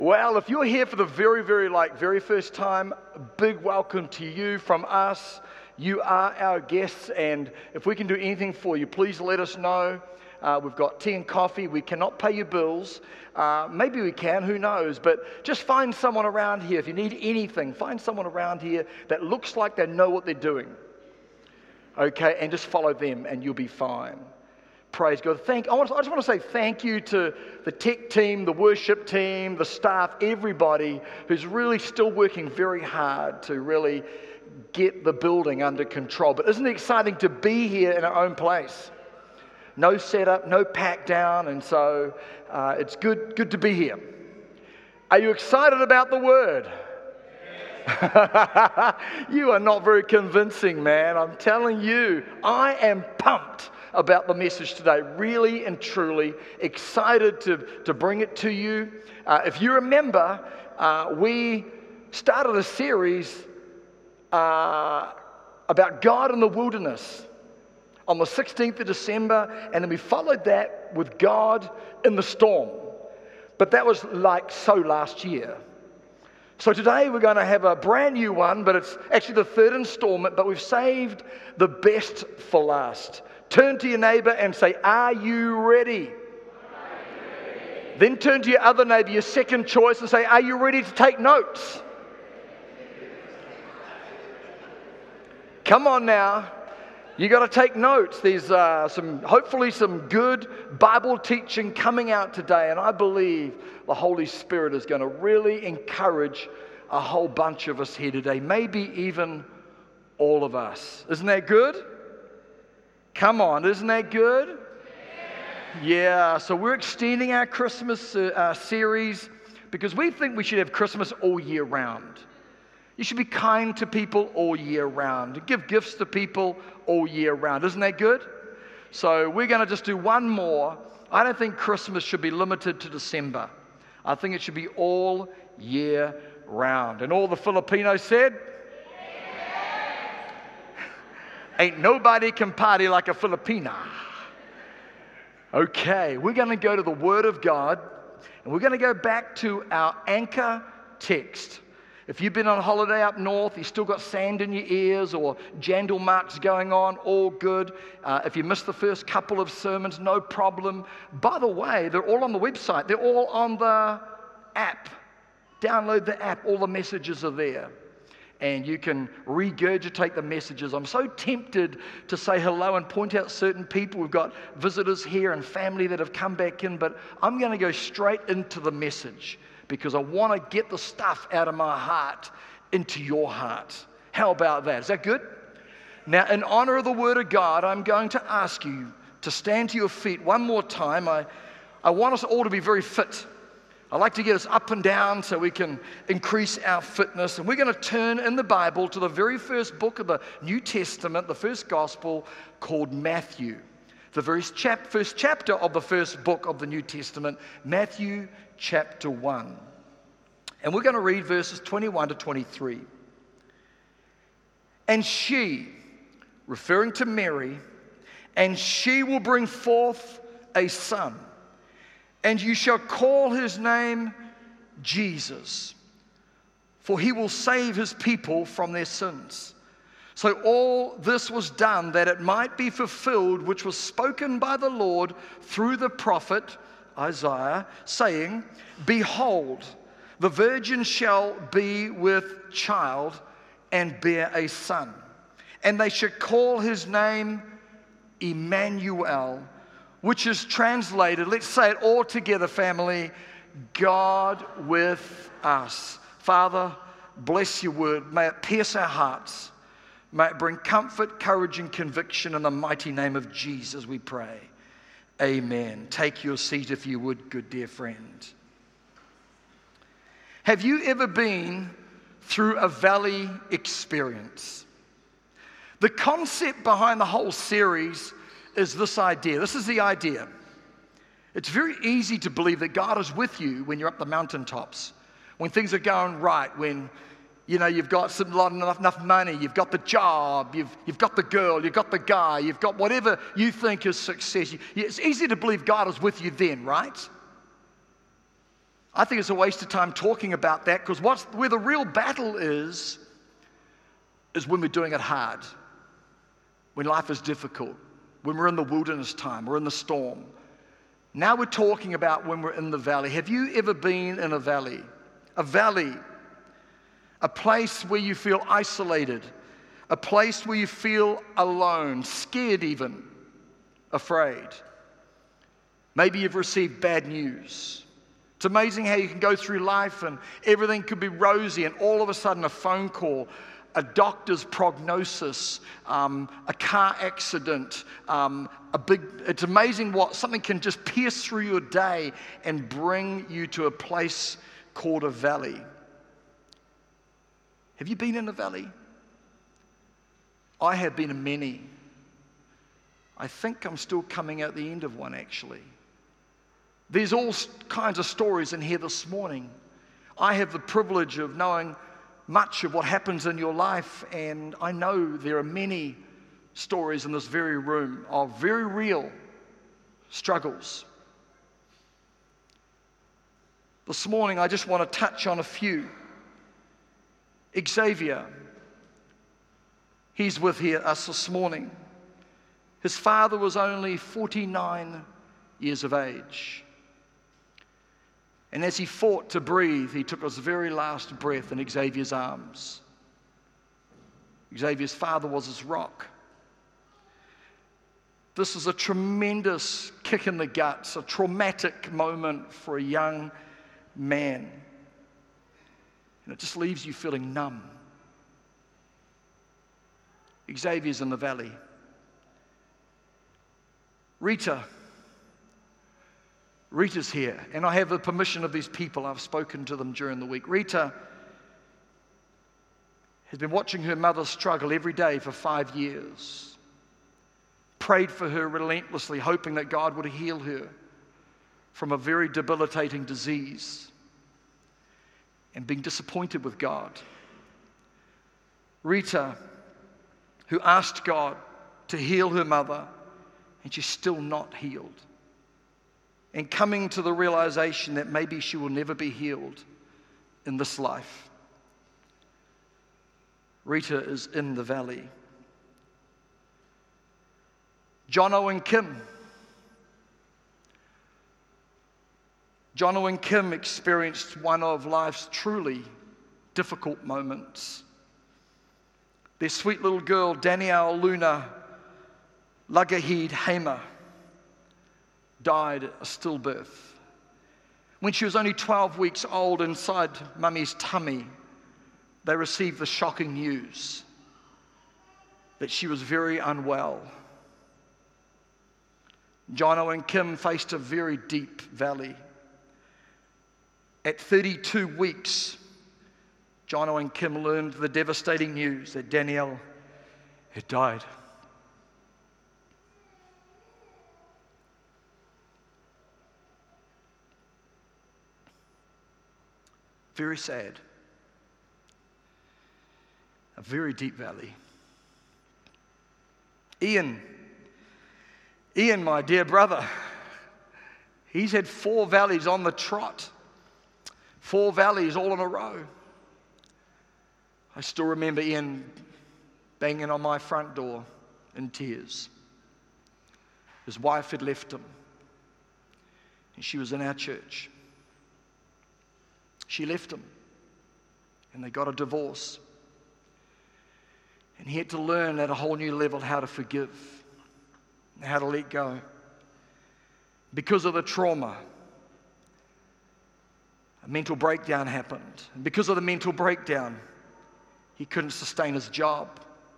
Well, if you're here for the very first time, a big welcome to you from us. You are our guests, and if we can do anything for you, please let us know. We've got tea and coffee. We cannot pay your bills. Maybe we can, who knows? But just find someone around here. If you need anything, find someone around here that looks like they know what they're doing. Okay, and just follow them, and you'll be fine. Praise God. I just want to say thank you to the tech team, the worship team, the staff, everybody who's really still working very hard to really get the building under control. But isn't it exciting to be here in our own place? No setup, no pack down, and so it's good to be here. Are you excited about the Word? You are not very convincing, man. I'm telling you, I am pumped about the message today. Really and truly excited to bring it to you. If you remember, we started a series about God in the wilderness on the 16th of December, and then we followed that with God in the storm. But that was like so last year. So today we're going to have a brand new one, but it's actually the third installment, but we've saved the best for last. Turn to your neighbor and say, "Are you ready?" Then turn to your other neighbor, your second choice, and say, "Are you ready to take notes?" Come on now. You got to take notes. There's hopefully some good Bible teaching coming out today, and I believe the Holy Spirit is going to really encourage a whole bunch of us here today, maybe even all of us. Isn't that good? Come on, isn't that good? Yeah, so we're extending our Christmas series because we think we should have Christmas all year round. You should be kind to people all year round. Give gifts to people all year round. Isn't that good? So we're going to just do one more. I don't think Christmas should be limited to December. I think it should be all year round. And all the Filipinos said? Ain't nobody can party like a Filipina. Okay, we're going to go to the Word of God, and we're going to go back to our anchor text. If you've been on holiday up north, you've still got sand in your ears or jandal marks going on, all good. If you missed the first couple of sermons, no problem. By the way, they're all on the website. They're all on the app. Download the app. All the messages are there. And you can regurgitate the messages. I'm so tempted to say hello and point out certain people. We've got visitors here and family that have come back in, but I'm going to go straight into the message because I want to get the stuff out of my heart into your heart. How about that? Is that good? Now, in honor of the Word of God, I'm going to ask you to stand to your feet one more time. I want us all to be very fit. I like to get us up and down so we can increase our fitness. And we're going to turn in the Bible to the very first book of the New Testament, the first gospel called Matthew. The very first chapter of the first book of the New Testament, Matthew chapter 1. And we're going to read verses 21 to 23. And she, referring to Mary, and she will bring forth a son. And you shall call his name Jesus, for he will save his people from their sins. So all this was done that it might be fulfilled, which was spoken by the Lord through the prophet Isaiah, saying, Behold, the virgin shall be with child and bear a son, and they shall call his name Emmanuel, which is translated, let's say it all together, family, God with us. Father, bless your word. May it pierce our hearts. May it bring comfort, courage, and conviction in the mighty name of Jesus, we pray. Amen. Take your seat if you would, good dear friend. Have you ever been through a valley experience? The concept behind the whole series is this idea. This is the idea. It's very easy to believe that God is with you when you're up the mountaintops, when things are going right, when you've got enough money, you've got the job, you've got the girl, you've got the guy, you've got whatever you think is success. It's easy to believe God is with you then, right? I think it's a waste of time talking about that, because where the real battle is when we're doing it hard, when life is difficult, when we're in the wilderness time, we're in the storm. Now we're talking about when we're in the valley. Have you ever been in a valley? A valley, a place where you feel isolated, a place where you feel alone, scared even, afraid. Maybe you've received bad news. It's amazing how you can go through life and everything could be rosy, and all of a sudden a phone call, a doctor's prognosis, a car accident, it's amazing what something can just pierce through your day and bring you to a place called a valley. Have you been in a valley? I have been in many. I think I'm still coming out the end of one, actually. There's all kinds of stories in here this morning. I have the privilege of knowing much of what happens in your life, and I know there are many stories in this very room of very real struggles. This morning, I just want to touch on a few. Xavier, he's with us this morning. His father was only 49 years of age. And as he fought to breathe, he took his very last breath in Xavier's arms. Xavier's father was his rock. This is a tremendous kick in the guts, a traumatic moment for a young man. And it just leaves you feeling numb. Xavier's in the valley. Rita's here, and I have the permission of these people. I've spoken to them during the week. Rita has been watching her mother struggle every day for 5 years. Prayed for her relentlessly, hoping that God would heal her from a very debilitating disease, and being disappointed with God. Rita, who asked God to heal her mother, and she's still not healed. And coming to the realization that maybe she will never be healed in this life. Rita is in the valley. Jono and Kim. Jono and Kim experienced one of life's truly difficult moments. Their sweet little girl, Danielle Luna Lagahid Hamer, died a stillbirth. When she was only 12 weeks old inside Mummy's tummy, they received the shocking news that she was very unwell. Jono and Kim faced a very deep valley. At 32 weeks, Jono and Kim learned the devastating news that Danielle had died. Very sad. A very deep valley. Ian, my dear brother, he's had 4 valleys on the trot. 4 valleys all in a row. I still remember Ian banging on my front door in tears. His wife had left him, and she was in our church. She left him, and they got a divorce. And he had to learn at a whole new level how to forgive, and how to let go. Because of the trauma, a mental breakdown happened. And because of the mental breakdown, he couldn't sustain his job.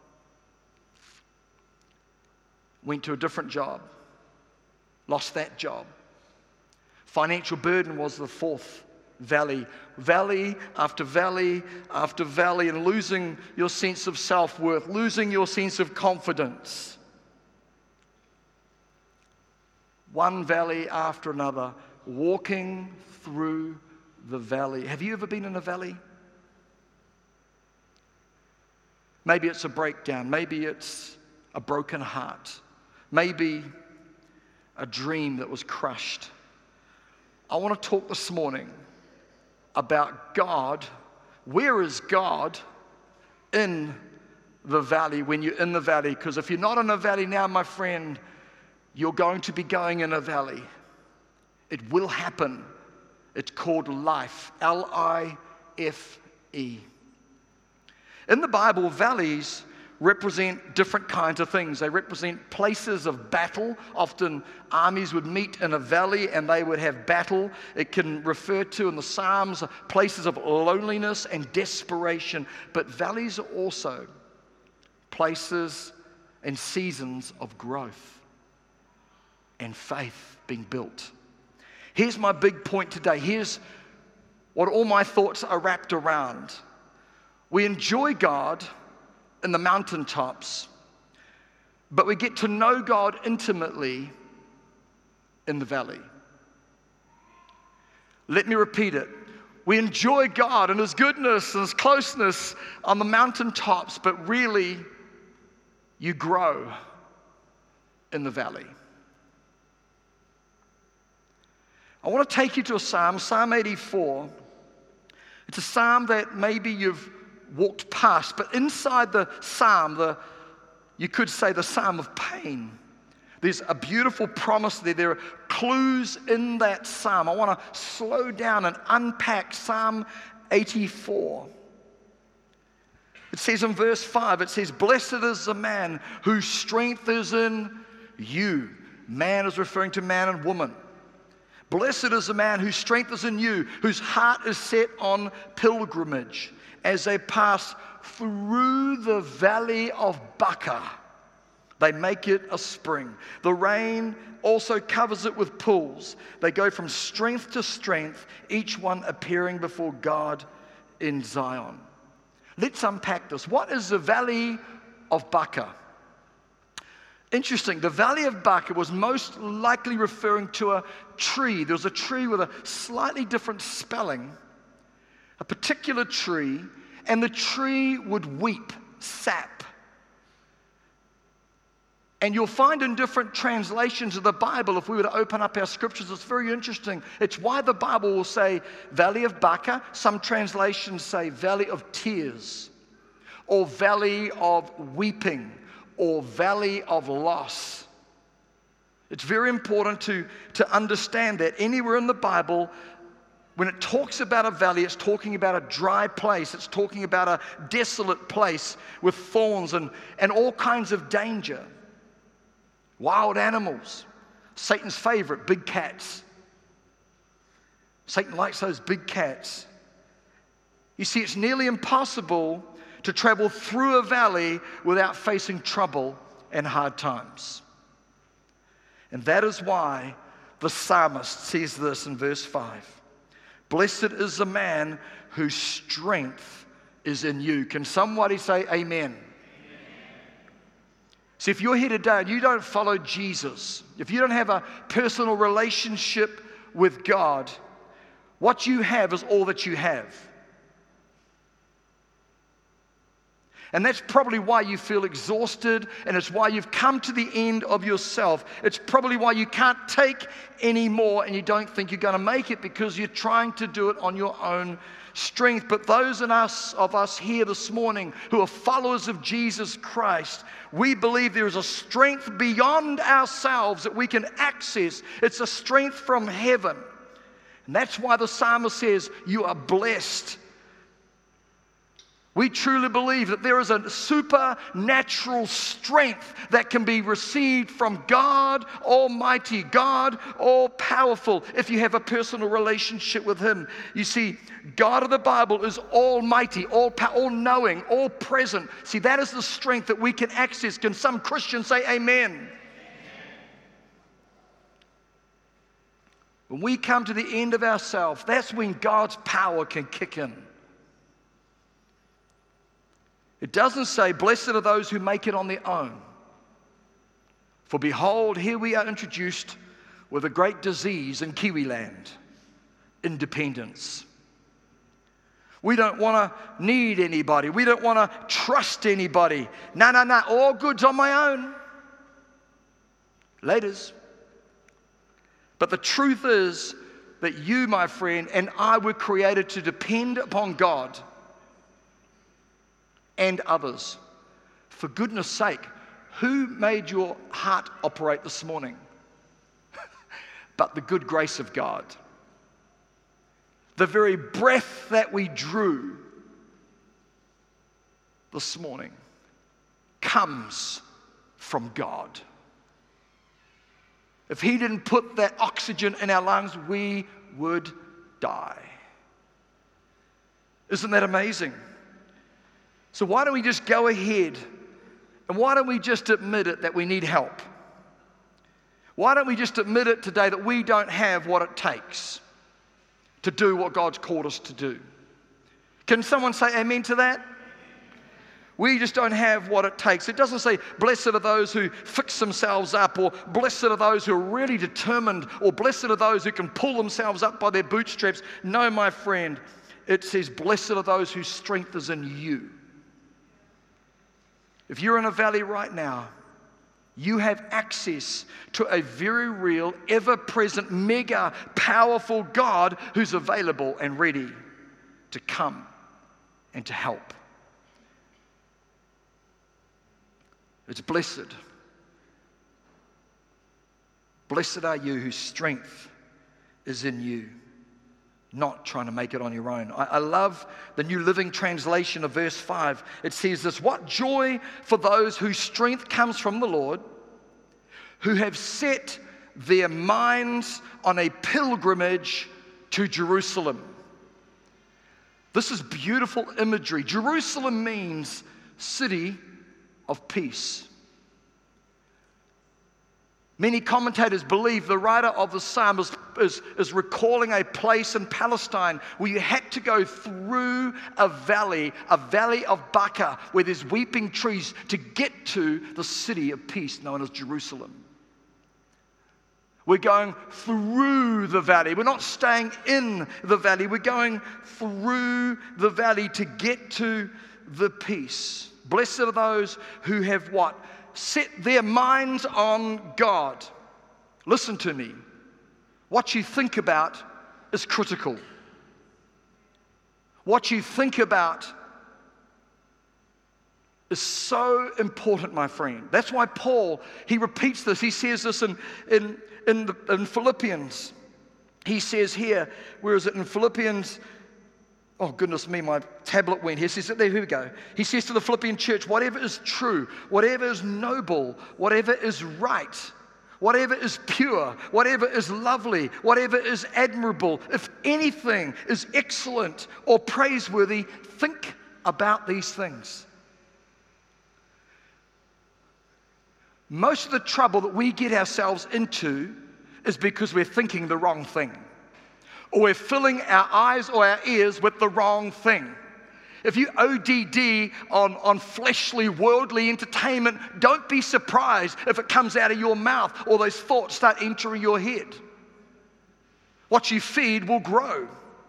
Went to a different job, lost that job. Financial burden was the 4th valley. Valley after valley after valley, and losing your sense of self-worth, losing your sense of confidence. One valley after another, walking through the valley. Have you ever been in a valley? Maybe it's a breakdown. Maybe it's a broken heart. Maybe a dream that was crushed. I want to talk this morning about God. Where is God in the valley when you're in the valley? Because if you're not in a valley now, my friend, you're going to be going in a valley. It will happen. It's called life. Life. In the Bible, valleys represent different kinds of things. They represent places of battle. Often armies would meet in a valley and they would have battle. It can refer to in the Psalms places of loneliness and desperation. But valleys are also places and seasons of growth and faith being built. Here's my big point today. Here's what all my thoughts are wrapped around. We enjoy God in the mountaintops, but we get to know God intimately in the valley. Let me repeat it. We enjoy God and His goodness and His closeness on the mountaintops, but really, you grow in the valley. I want to take you to a psalm, Psalm 84. It's a psalm that maybe you've walked past, but inside the psalm, you could say the psalm of pain. There's a beautiful promise there. There are clues in that psalm. I want to slow down and unpack Psalm 84. It says in verse 5, it says, "Blessed is the man whose strength is in you." Man is referring to man and woman. Blessed is the man whose strength is in you, whose heart is set on pilgrimage. As they pass through the valley of Baca, they make it a spring. The rain also covers it with pools. They go from strength to strength, each one appearing before God in Zion. Let's unpack this. What is the valley of Baca? Interesting, the valley of Baca was most likely referring to a tree. There was a tree with a slightly different spelling, a particular tree, and the tree would weep sap. And you'll find in different translations of the Bible, if we were to open up our scriptures, it's very interesting. It's why the Bible will say valley of Baca. Some translations say valley of tears, or valley of weeping, or valley of loss. It's very important to understand that anywhere in the Bible, when it talks about a valley, it's talking about a dry place. It's talking about a desolate place with thorns and all kinds of danger. Wild animals. Satan's favorite, big cats. Satan likes those big cats. You see, it's nearly impossible to travel through a valley without facing trouble and hard times. And that is why the psalmist says this in verse 5. Blessed is the man whose strength is in you. Can somebody say amen? See, if you're here today and you don't follow Jesus, if you don't have a personal relationship with God, what you have is all that you have. And that's probably why you feel exhausted, and it's why you've come to the end of yourself. It's probably why you can't take any more and you don't think you're going to make it, because you're trying to do it on your own strength. But those of us here this morning who are followers of Jesus Christ, we believe there is a strength beyond ourselves that we can access. It's a strength from heaven. And that's why the psalmist says, you are blessed. We truly believe that there is a supernatural strength that can be received from God Almighty, God all-powerful, if you have a personal relationship with Him. You see, God of the Bible is almighty, all-knowing, all-present. See, that is the strength that we can access. Can some Christians say amen? When we come to the end of ourselves, that's when God's power can kick in. It doesn't say, blessed are those who make it on their own. For behold, here we are introduced with a great disease in Kiwiland, independence. We don't want to need anybody. We don't want to trust anybody. No, all good's on my own. Laters. But the truth is that you, my friend, and I were created to depend upon God and others. For goodness sake, who made your heart operate this morning? But the good grace of God. The very breath that we drew this morning comes from God. If He didn't put that oxygen in our lungs, we would die. Isn't that amazing? So why don't we just go ahead and why don't we just admit it that we need help? Why don't we just admit it today that we don't have what it takes to do what God's called us to do? Can someone say amen to that? We just don't have what it takes. It doesn't say, blessed are those who fix themselves up, or blessed are those who are really determined, or blessed are those who can pull themselves up by their bootstraps. No, my friend, it says, blessed are those whose strength is in you. If you're in a valley right now, you have access to a very real, ever-present, mega powerful God who's available and ready to come and to help. It's blessed. Blessed are you whose strength is in you, not trying to make it on your own. I love the New Living Translation of verse 5. It says this: what joy for those whose strength comes from the Lord, who have set their minds on a pilgrimage to Jerusalem. This is beautiful imagery. Jerusalem means city of peace. Many commentators believe the writer of the psalm is recalling a place in Palestine where you had to go through a valley of Baca, where there's weeping trees, to get to the city of peace known as Jerusalem. We're going through the valley. We're not staying in the valley. We're going through the valley to get to the peace. Blessed are those who have what? Set their minds on God. Listen to me. What you think about is critical. What you think about is so important, my friend. That's why Paul, he repeats this. He says this in Philippians. He says here, where is it in Philippians? Oh, goodness me, my tablet went. He says, there, here we go. He says to the Philippian church, whatever is true, whatever is noble, whatever is right, whatever is pure, whatever is lovely, whatever is admirable, if anything is excellent or praiseworthy, think about these things. Most of the trouble that we get ourselves into is because we're thinking the wrong thing. Or we're filling our eyes or our ears with the wrong thing. If you ODD on fleshly, worldly entertainment, don't be surprised if it comes out of your mouth or those thoughts start entering your head. What you feed will grow.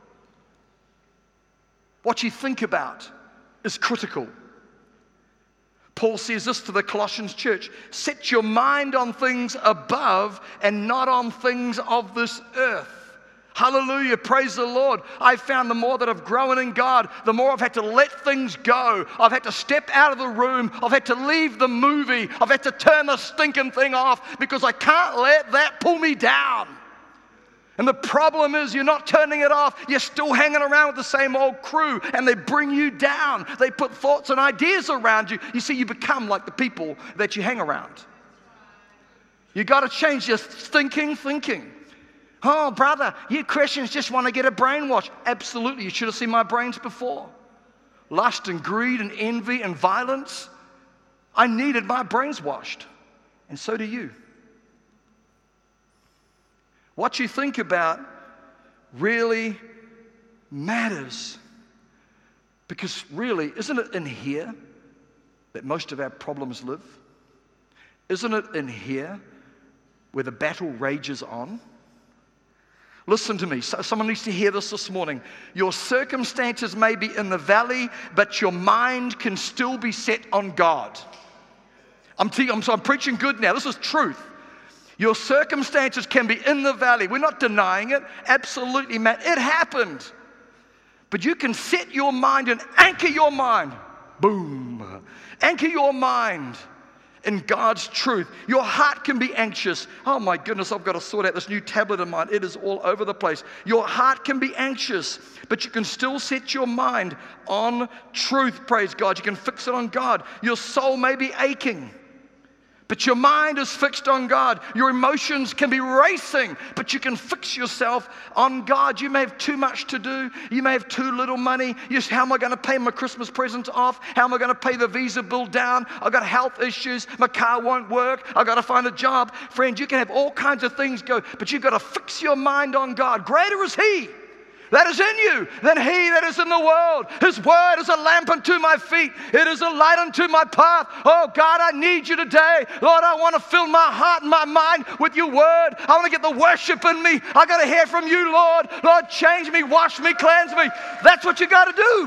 What you think about is critical. Paul says this to the Colossians church: set your mind on things above and not on things of this earth. Hallelujah, praise the Lord. I've found the more that I've grown in God, the more I've had to let things go. I've had to step out of the room. I've had to leave the movie. I've had to turn the stinking thing off because I can't let that pull me down. And the problem is you're not turning it off. You're still hanging around with the same old crew, and they bring you down. They put thoughts and ideas around you. You see, you become like the people that you hang around. You got to change your thinking. Oh, brother, you Christians just want to get a brainwash. Absolutely, you should have seen my brains before. Lust and greed and envy and violence. I needed my brains washed, and so do you. What you think about really matters. Because really, isn't it in here that most of our problems live? Isn't it in here where the battle rages on? Listen to me. Someone needs to hear this morning. Your circumstances may be in the valley, but your mind can still be set on God. I'm preaching good now. This is truth. Your circumstances can be in the valley. We're not denying it. Absolutely, Matt. It happened. But you can set your mind and anchor your mind. Boom. Anchor your mind in God's truth. Your heart can be anxious. Oh my goodness, I've got to sort out this new tablet of mine. It is all over the place. Your heart can be anxious, but you can still set your mind on truth, praise God. You can fix it on God. Your soul may be aching, but your mind is fixed on God. Your emotions can be racing, but you can fix yourself on God. You may have too much to do. You may have too little money. How am I going to pay my Christmas presents off? How am I going to pay the visa bill down? I've got health issues. My car won't work. I've got to find a job. Friend, you can have all kinds of things go, but you've got to fix your mind on God. Greater is He that is in you than he that is in the world. His word is a lamp unto my feet. It is a light unto my path. Oh God, I need you today. Lord, I want to fill my heart and my mind with your word. I want to get the worship in me. I got to hear from you, Lord. Lord, change me, wash me, cleanse me. That's what you got to do.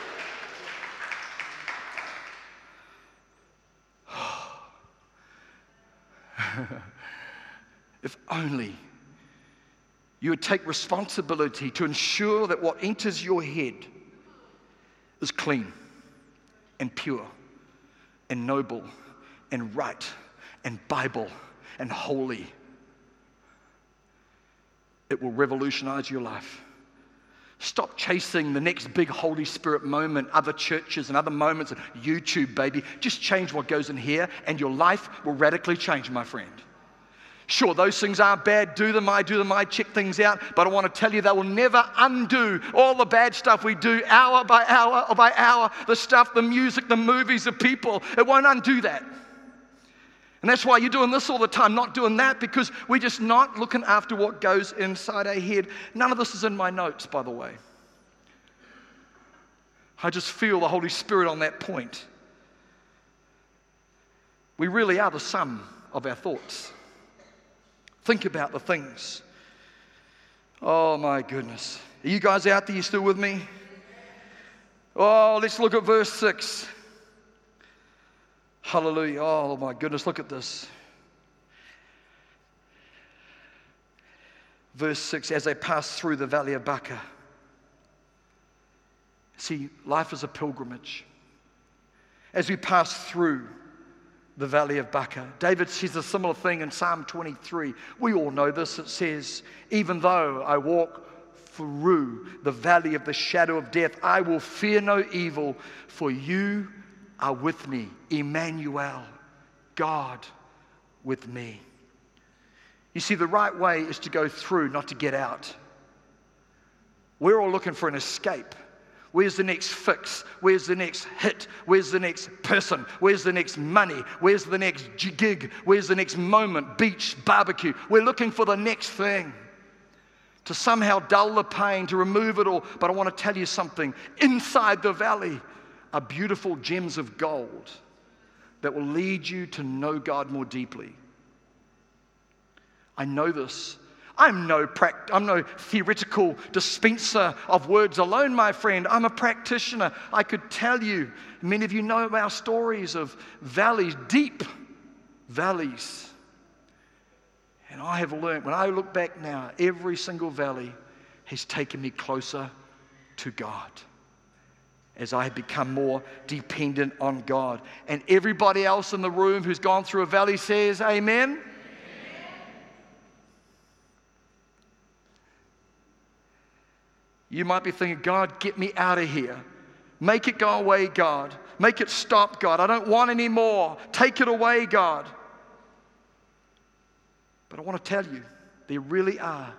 If only you would take responsibility to ensure that what enters your head is clean and pure and noble and right and Bible and holy. It will revolutionize your life. Stop chasing the next big Holy Spirit moment, other churches and other moments, YouTube, baby. Just change what goes in here and your life will radically change, my friend. Sure, those things are bad. Do them, I check things out. But I want to tell you, they will never undo all the bad stuff we do hour by hour, the stuff, the music, the movies, the people. It won't undo that. And that's why you're doing this all the time, not doing that, because we're just not looking after what goes inside our head. None of this is in my notes, by the way. I just feel the Holy Spirit on that point. We really are the sum of our thoughts. Think about the things. Oh my goodness. Are you guys out there? You still with me? Oh, let's look at verse 6. Hallelujah. Oh my goodness, look at this. Verse 6, as they pass through the valley of Baca. See, life is a pilgrimage. As we pass through the valley of Baca. David says a similar thing in Psalm 23. We all know this. It says, even though I walk through the valley of the shadow of death, I will fear no evil, for you are with me. Emmanuel, God with me. You see, the right way is to go through, not to get out. We're all looking for an escape. Where's the next fix? Where's the next hit? Where's the next person? Where's the next money? Where's the next gig? Where's the next moment? Beach, barbecue. We're looking for the next thing to somehow dull the pain, to remove it all. But I want to tell you something. Inside the valley are beautiful gems of gold that will lead you to know God more deeply. I know this. I'm no theoretical dispenser of words alone, my friend. I'm a practitioner. I could tell you, many of you know our stories of valleys, deep valleys. And I have learned, when I look back now, every single valley has taken me closer to God as I have become more dependent on God. And everybody else in the room who's gone through a valley says, amen. You might be thinking, God, get me out of here. Make it go away, God. Make it stop, God. I don't want any more. Take it away, God. But I want to tell you, there really are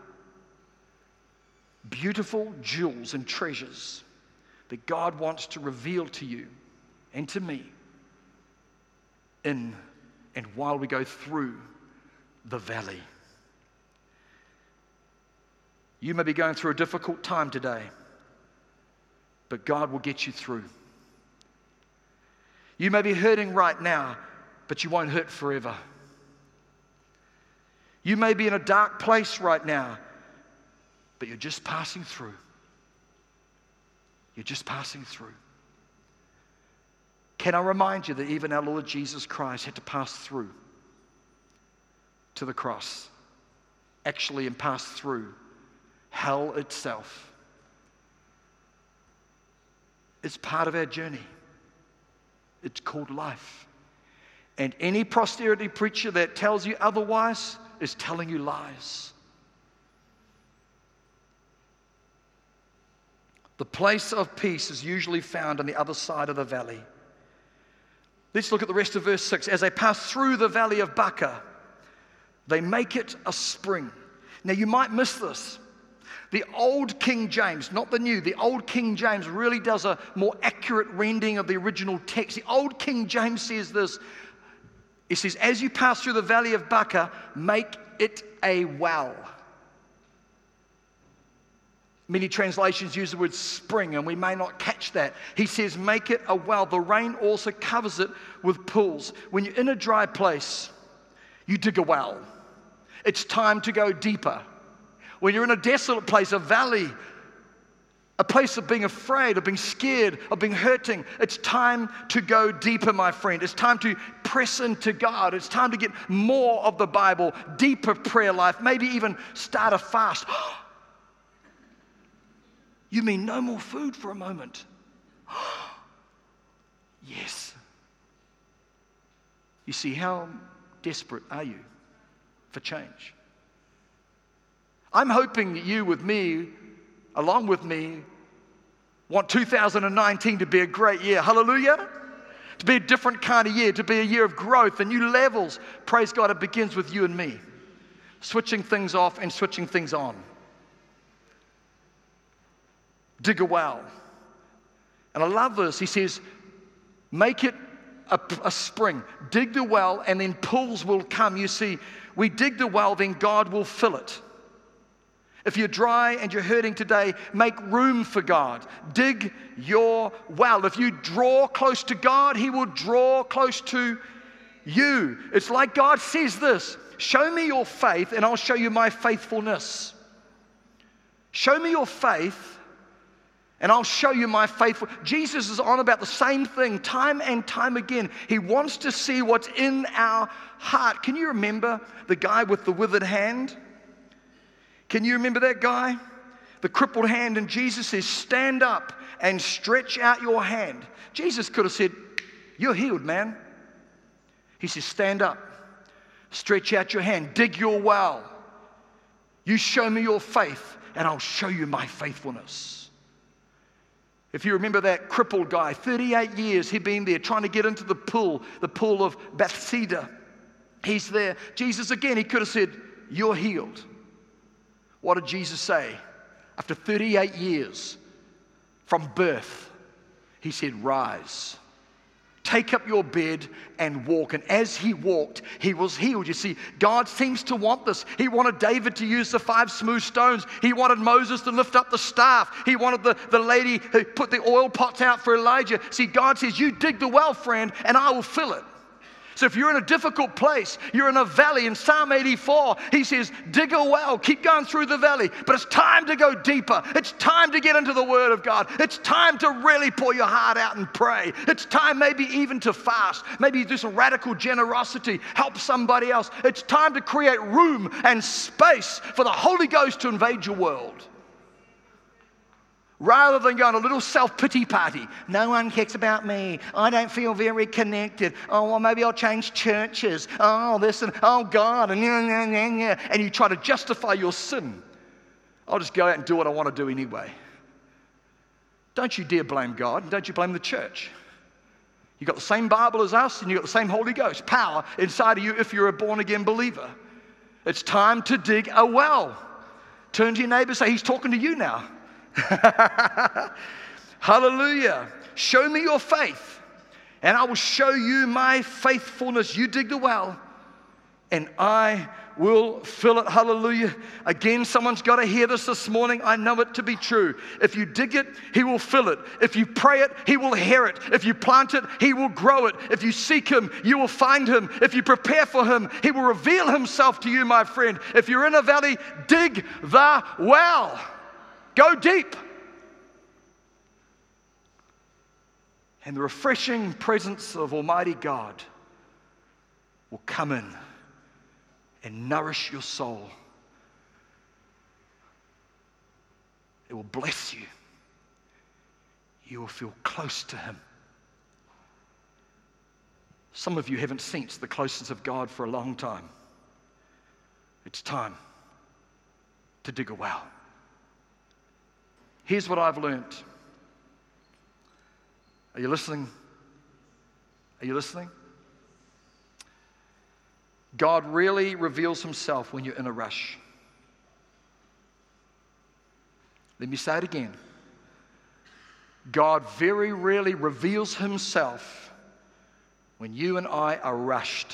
beautiful jewels and treasures that God wants to reveal to you and to me in and while we go through the valley. You may be going through a difficult time today, but God will get you through. You may be hurting right now, but you won't hurt forever. You may be in a dark place right now, but you're just passing through. You're just passing through. Can I remind you that even our Lord Jesus Christ had to pass through to the cross, actually, and pass through hell itself. It's part of our journey. It's called life. And any prosperity preacher that tells you otherwise is telling you lies. The place of peace is usually found on the other side of the valley. Let's look at the rest of verse 6. As they pass through the valley of Baca, they make it a spring. Now you might miss this. The old King James, not the new, the old King James really does a more accurate rendering of the original text. The old King James says this. It says, as you pass through the valley of Baca, make it a well. Many translations use the word spring, and we may not catch that. He says, make it a well. The rain also covers it with pools. When you're in a dry place, you dig a well. It's time to go deeper. When you're in a desolate place, a valley, a place of being afraid, of being scared, of being hurting, it's time to go deeper, my friend. It's time to press into God. It's time to get more of the Bible, deeper prayer life, maybe even start a fast. You mean no more food for a moment? Yes. You see, how desperate are you for change? I'm hoping that you with me, along with me, want 2019 to be a great year. Hallelujah. To be a different kind of year, to be a year of growth and new levels. Praise God, it begins with you and me. Switching things off and switching things on. Dig a well. And I love this. He says, make it a spring. Dig the well and then pools will come. You see, we dig the well, then God will fill it. If you're dry and you're hurting today, make room for God. Dig your well. If you draw close to God, He will draw close to you. It's like God says this, show me your faith and I'll show you my faithfulness. Show me your faith and I'll show you my faithful. Jesus is on about the same thing time and time again. He wants to see what's in our heart. Can you remember the guy with the withered hand? Can you remember that guy? The crippled hand, and Jesus says, stand up and stretch out your hand. Jesus could have said, you're healed, man. He says, stand up, stretch out your hand, dig your well. You show me your faith, and I'll show you my faithfulness. If you remember that crippled guy, 38 years he'd been there trying to get into the pool of Bethesda. He's there. Jesus, again, he could have said, you're healed. What did Jesus say? After 38 years from birth, He said, rise, take up your bed and walk. And as he walked, he was healed. You see, God seems to want this. He wanted David to use the 5 smooth stones. He wanted Moses to lift up the staff. He wanted the lady who put the oil pots out for Elijah. See, God says, you dig the well, friend, and I will fill it. So if you're in a difficult place, you're in a valley, in Psalm 84, he says, dig a well, keep going through the valley, but it's time to go deeper. It's time to get into the Word of God. It's time to really pour your heart out and pray. It's time maybe even to fast, maybe do some radical generosity, help somebody else. It's time to create room and space for the Holy Ghost to invade your world. Rather than going a little self-pity party. No one cares about me. I don't feel very connected. Oh, well, maybe I'll change churches. Oh, this and, oh, God. And you try to justify your sin. I'll just go out and do what I want to do anyway. Don't you dare blame God. And don't you blame the church. You've got the same Bible as us, and you've got the same Holy Ghost power inside of you if you're a born-again believer. It's time to dig a well. Turn to your neighbor and say, he's talking to you now. Hallelujah. Show me your faith and I will show you my faithfulness. You dig the well and I will fill it. Hallelujah. Again, someone's got to hear this morning. I know it to be true. If you dig it, He will fill it. If you pray it, He will hear it. If you plant it, He will grow it. If you seek Him, you will find Him. If you prepare for Him, He will reveal Himself to you, my friend. If you're in a valley, dig the well. Go deep. And the refreshing presence of Almighty God will come in and nourish your soul. It will bless you. You will feel close to Him. Some of you haven't sensed the closeness of God for a long time. It's time to dig a well. Here's what I've learned. Are you listening? Are you listening? God really reveals Himself when you're in a rush. Let me say it again. God very rarely reveals Himself when you and I are rushed.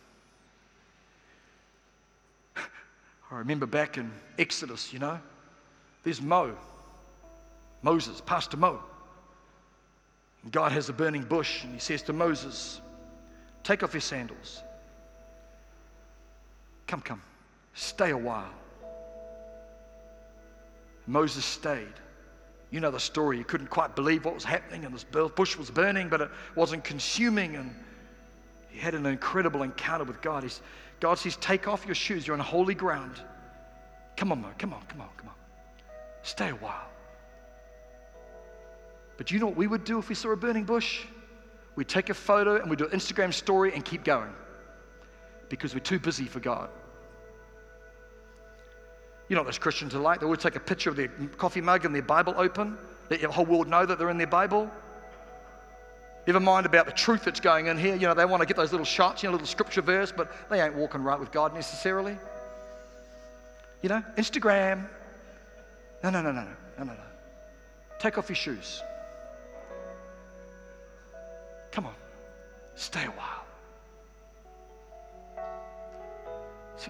I remember back in Exodus, there's Moses, Pastor Mo. And God has a burning bush, and He says to Moses, take off your sandals. Come, stay a while. Moses stayed. You know the story. He couldn't quite believe what was happening, and this bush was burning, but it wasn't consuming, and he had an incredible encounter with God. God says, take off your shoes. You're on holy ground. Come on, Mo. Come on. Stay a while. But you know what we would do if we saw a burning bush? We'd take a photo and we'd do an Instagram story and keep going because we're too busy for God. You know what those Christians are like? They always take a picture of their coffee mug and their Bible open. Let the whole world know that they're in their Bible. Never mind about the truth that's going in here. They want to get those little shots, little scripture verse, but they ain't walking right with God necessarily. Instagram. No. Take off your shoes. Come on, stay a while. See,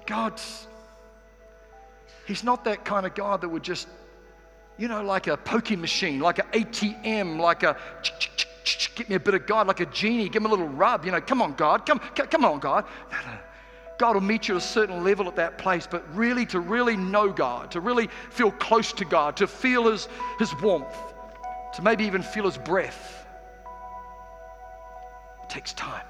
He's not that kind of God that would just, like a pokie machine, like an ATM, like a get me a bit of God, like a genie, give him a little rub, come on, God, come on, God. No. God will meet you at a certain level at that place, but really to really know God, to really feel close to God, to feel His warmth, to maybe even feel His breath, it takes time.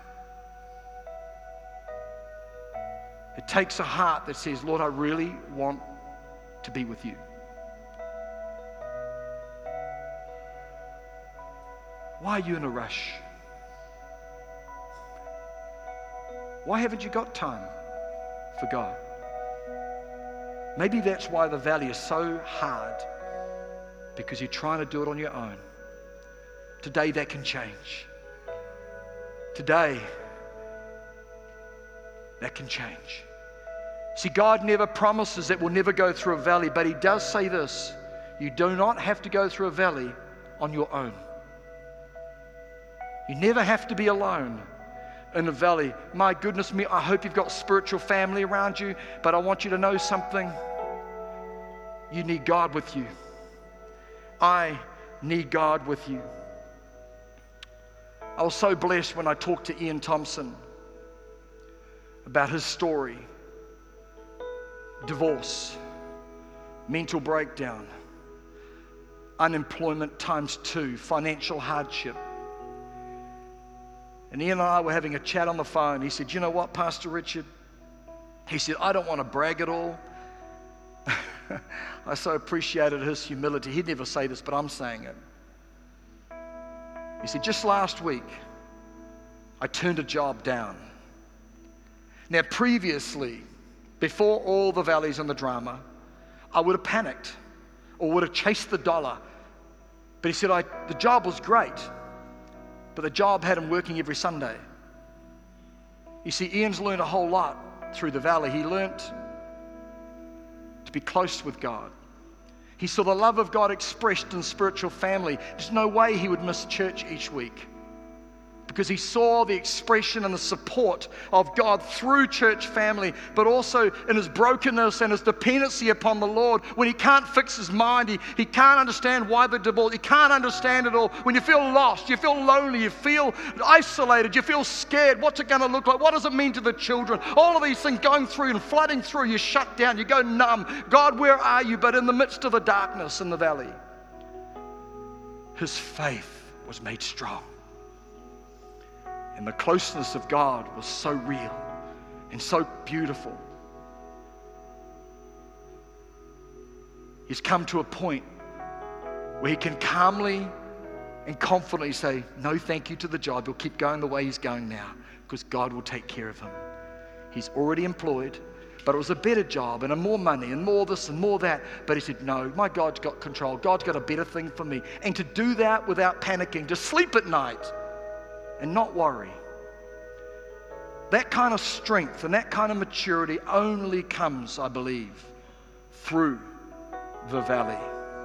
It takes a heart that says, Lord, I really want to be with you. Why are you in a rush? Why haven't you got time for God? Maybe that's why the valley is so hard, because you're trying to do it on your own. Today that can change. Today that can change. See, God never promises that we'll never go through a valley, but He does say this: you do not have to go through a valley on your own. You never have to be alone in the valley. My goodness me, I hope you've got spiritual family around you, but I want you to know something. You need God with you. I need God with you. I was so blessed when I talked to Ian Thompson about his story. Divorce, mental breakdown, unemployment times 2, financial hardship. And Ian and I were having a chat on the phone. He said, you know what, Pastor Richard? He said, I don't want to brag at all. I so appreciated his humility. He'd never say this, but I'm saying it. He said, just last week, I turned a job down. Now, previously, before all the valleys and the drama, I would have panicked or would have chased the dollar. But he said, the job was great, but the job had him working every Sunday. You see, Ian's learned a whole lot through the valley. He learned to be close with God. He saw the love of God expressed in spiritual family. There's no way he would miss church each week, because he saw the expression and the support of God through church family, but also in his brokenness and his dependency upon the Lord. When he can't fix his mind, he can't understand why the divorce, he can't understand it all. When you feel lost, you feel lonely, you feel isolated, you feel scared. What's it going to look like? What does it mean to the children? All of these things going through and flooding through, you shut down, you go numb. God, where are you? But in the midst of the darkness in the valley, his faith was made strong. And the closeness of God was so real and so beautiful. He's come to a point where he can calmly and confidently say, no thank you to the job. He'll keep going the way he's going now because God will take care of him. He's already employed, but it was a better job and more money and more this and more that. But he said, no, my God's got control. God's got a better thing for me. And to do that without panicking, to sleep at night and not worry. That kind of strength and that kind of maturity only comes, I believe, through the valley.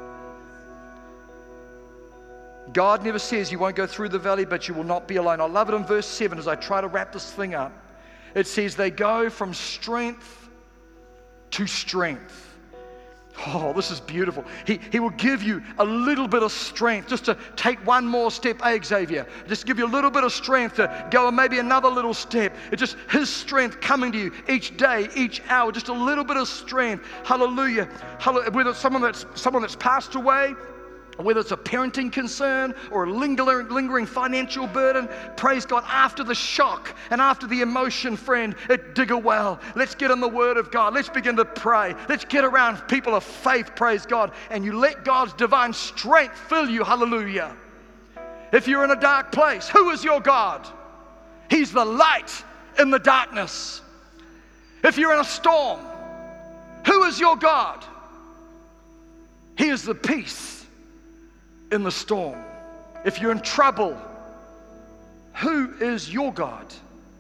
God never says you won't go through the valley, but you will not be alone. I love it in verse 7 as I try to wrap this thing up. It says they go from strength to strength. Oh, this is beautiful. He will give you a little bit of strength just to take one more step. Hey, Xavier, just give you a little bit of strength to go maybe another little step. It's just his strength coming to you each day, each hour, just a little bit of strength. Hallelujah. Hallelujah. Whether it's someone that's passed away, whether it's a parenting concern or a lingering financial burden, praise God, after the shock and after the emotion, friend, dig a well. Let's get in the Word of God. Let's begin to pray. Let's get around people of faith, praise God, and you let God's divine strength fill you, hallelujah. If you're in a dark place, who is your God? He's the light in the darkness. If you're in a storm, who is your God? He is the peace in the storm. If you're in trouble, who is your God?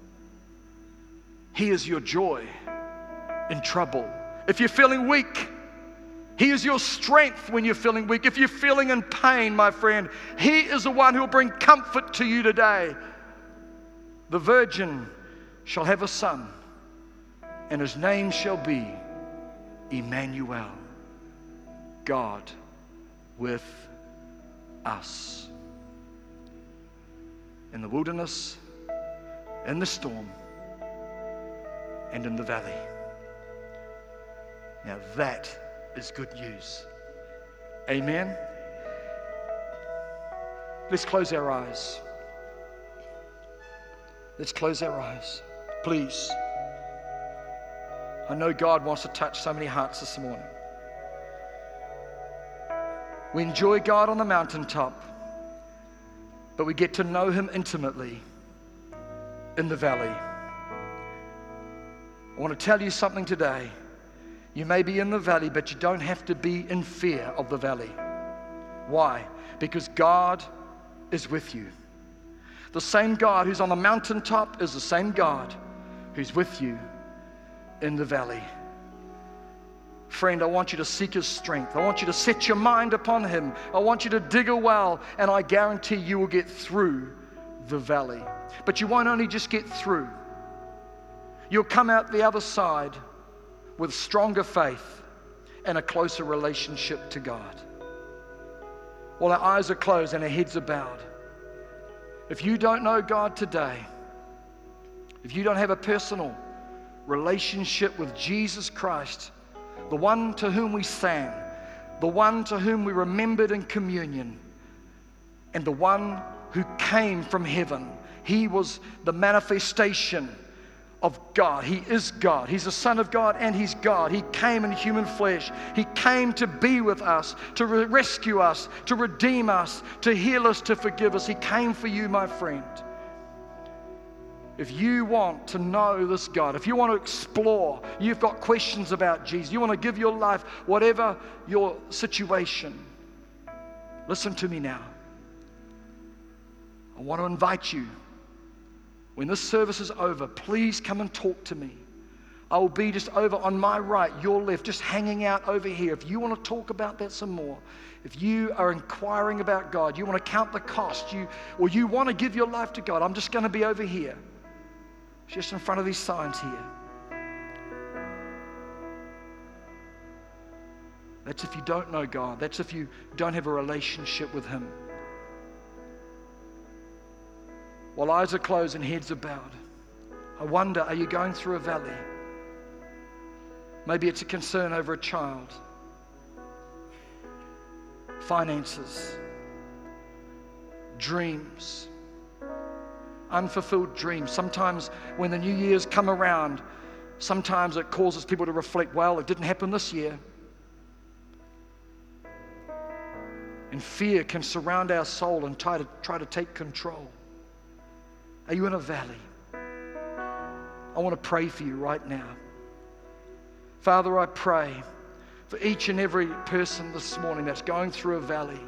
He is your joy in trouble. If you're feeling weak, He is your strength when you're feeling weak. If you're feeling in pain, my friend, He is the one who will bring comfort to you today. The virgin shall have a son, and his name shall be Emmanuel, God with us. In the wilderness, in the storm, and in the valley. Now that is good news. Amen. Let's close our eyes. Let's close our eyes, please. I know God wants to touch so many hearts this morning. We enjoy God on the mountaintop, but we get to know Him intimately in the valley. I want to tell you something today. You may be in the valley, but you don't have to be in fear of the valley. Why? Because God is with you. The same God who's on the mountaintop is the same God who's with you in the valley. Friend, I want you to seek His strength. I want you to set your mind upon Him. I want you to dig a well, and I guarantee you will get through the valley. But you won't only just get through. You'll come out the other side with stronger faith and a closer relationship to God. While our eyes are closed and our heads are bowed, if you don't know God today, if you don't have a personal relationship with Jesus Christ, the one to whom we sang, the one to whom we remembered in communion, and the one who came from heaven, He was the manifestation of God. He is God. He's the Son of God and He's God. He came in human flesh. He came to be with us, to rescue us, to redeem us, to heal us, to forgive us. He came for you, my friend. If you want to know this God, if you want to explore, you've got questions about Jesus, you want to give your life, whatever your situation, listen to me now. I want to invite you. When this service is over, please come and talk to me. I will be just over on my right, your left, just hanging out over here. If you want to talk about that some more, if you are inquiring about God, you want to count the cost, or you want to give your life to God, I'm just going to be over here, just in front of these signs here. That's if you don't know God. That's if you don't have a relationship with Him. While eyes are closed and heads are bowed, I wonder, are you going through a valley? Maybe it's a concern over a child, finances, dreams, unfulfilled dreams. Sometimes when the New Year's come around, sometimes it causes people to reflect, well, it didn't happen this year. And fear can surround our soul and try to take control. Are you in a valley? I want to pray for you right now. Father, I pray for each and every person this morning that's going through a valley.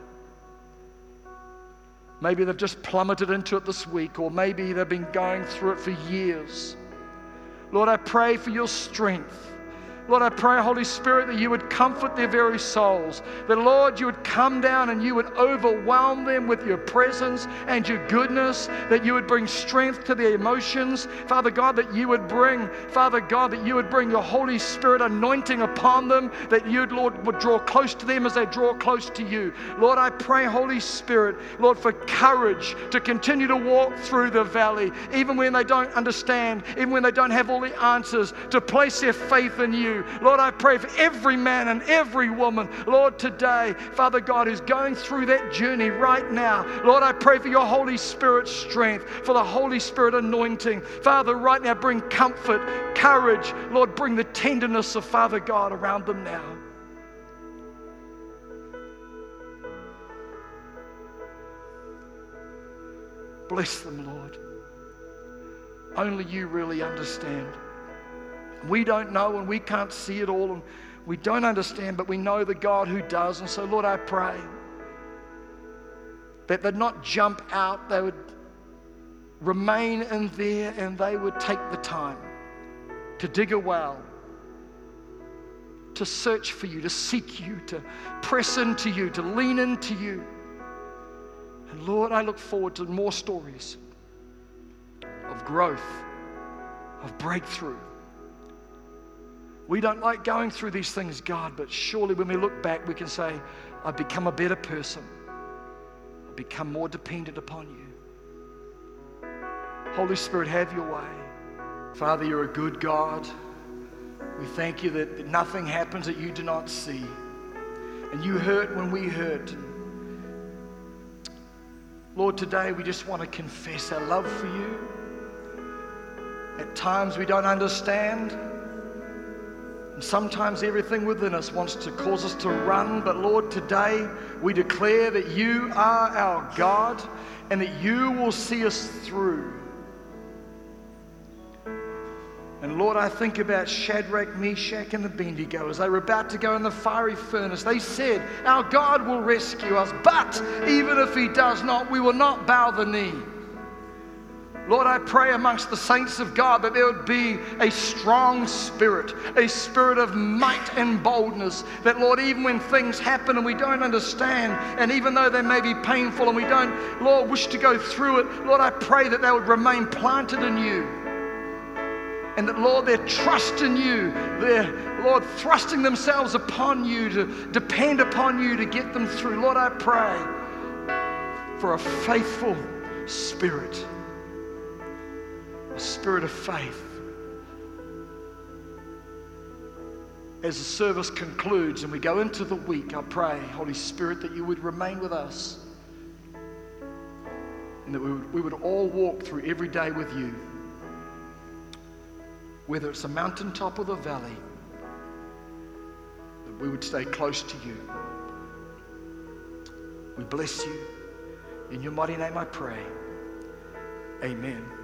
Maybe they've just plummeted into it this week, or maybe they've been going through it for years. Lord, I pray for your strength. Lord, I pray, Holy Spirit, that you would comfort their very souls. That, Lord, you would come down and you would overwhelm them with your presence and your goodness. That you would bring strength to their emotions. Father God, that you would bring, your Holy Spirit anointing upon them. That you, Lord, would draw close to them as they draw close to you. Lord, I pray, Holy Spirit, Lord, for courage to continue to walk through the valley. Even when they don't understand, even when they don't have all the answers, to place their faith in you. Lord, I pray for every man and every woman, Lord, today, Father God, who's going through that journey right now. Lord, I pray for your Holy Spirit strength, for the Holy Spirit anointing. Father, right now, bring comfort, courage. Lord, bring the tenderness of Father God around them now. Bless them, Lord. Only you really understand. We don't know and we can't see it all and we don't understand, but we know the God who does. And so, Lord, I pray that they'd not jump out, they would remain in there and they would take the time to dig a well, to search for you, to seek you, to press into you, to lean into you. And Lord, I look forward to more stories of growth, of breakthrough. We don't like going through these things, God, but surely when we look back, we can say, I've become a better person. I've become more dependent upon you. Holy Spirit, have your way. Father, you're a good God. We thank you that nothing happens that you do not see. And you hurt when we hurt. Lord, today we just want to confess our love for you. At times we don't understand. And sometimes everything within us wants to cause us to run. But Lord, today we declare that you are our God and that you will see us through. And Lord, I think about Shadrach, Meshach, and Abednego as they were about to go in the fiery furnace. They said, our God will rescue us, but even if he does not, we will not bow the knee. Lord, I pray amongst the saints of God that there would be a strong spirit, a spirit of might and boldness. That, Lord, even when things happen and we don't understand, and even though they may be painful and we don't, Lord, wish to go through it, Lord, I pray that they would remain planted in you. And that, Lord, their trust in you, they're, Lord, thrusting themselves upon you to depend upon you to get them through. Lord, I pray for a faithful spirit. A spirit of faith. As the service concludes and we go into the week, I pray, Holy Spirit, that you would remain with us and that we would all walk through every day with you. Whether it's a mountaintop or the valley, that we would stay close to you. We bless you. In your mighty name I pray. Amen.